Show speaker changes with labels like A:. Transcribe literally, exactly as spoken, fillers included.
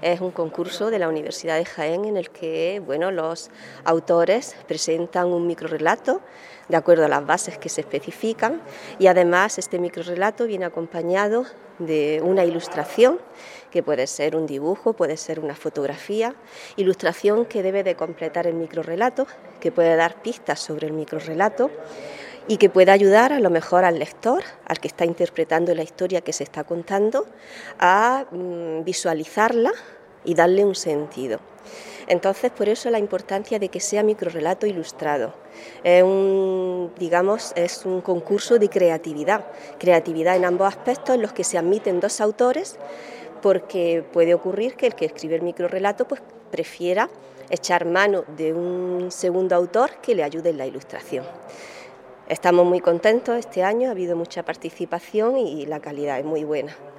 A: Es un concurso de la Universidad de Jaén en el que, bueno, los autores presentan un microrrelato de acuerdo a las bases que se especifican, y además este microrrelato viene acompañado de una ilustración que puede ser un dibujo, puede ser una fotografía, ilustración que debe de completar el microrrelato, que puede dar pistas sobre el microrrelato y que puede ayudar a lo mejor al lector, al que está interpretando la historia que se está contando, a mm, visualizarla y darle un sentido. Entonces, por eso la importancia de que sea microrrelato ilustrado. Es un, digamos, es un concurso de creatividad, creatividad en ambos aspectos en los que se admiten dos autores, porque puede ocurrir que el que escribe el microrrelato pues, prefiera echar mano de un segundo autor que le ayude en la ilustración. Estamos muy contentos este año, ha habido mucha participación y la calidad es muy buena.